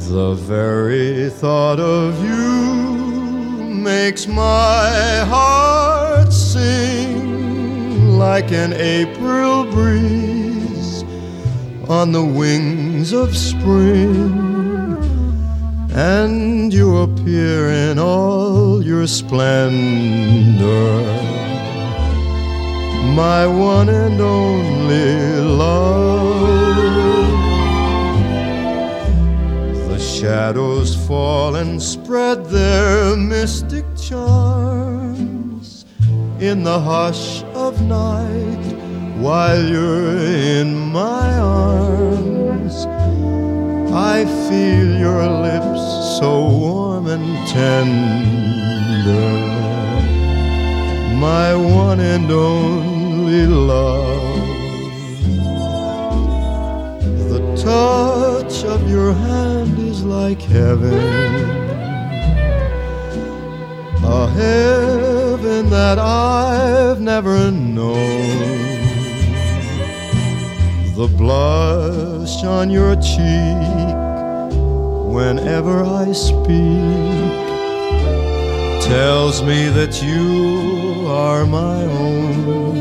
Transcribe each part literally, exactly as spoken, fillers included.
The very thought of you makes my heart sing like an April breeze on the wings of spring, and you appear in all your splendor, my one and only love. The shadows fall and spread their mystic charms in the hush of night while you're in my arms. I feel your lips so warm and tender, my one and only love. The touch of your hand is like heaven, a heaven that I've never known. The blush on your cheek whenever I speak tells me that you are my own.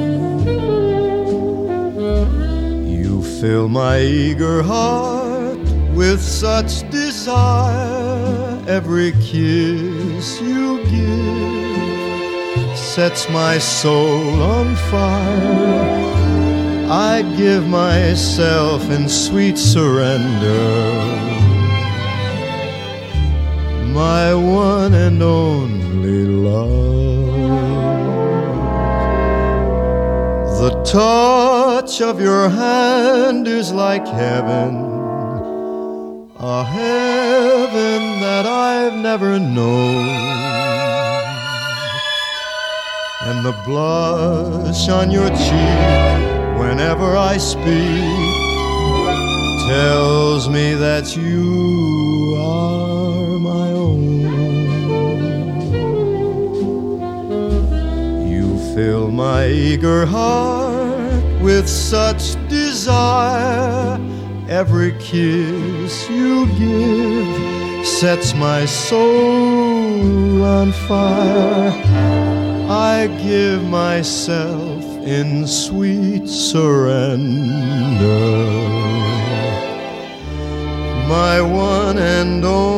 You fill my eager heart with such desire. Every kiss you give sets my soul on fire. I give myself in sweet surrender, my one and only love. The touch of your hand is like heaven, a heaven that I've never known. And the blush on your cheek whenever I speak tells me that you are my own. You fill my eager heart with such desire. Every kiss you give sets my soul on fire. I give myself in sweet surrender, my one and only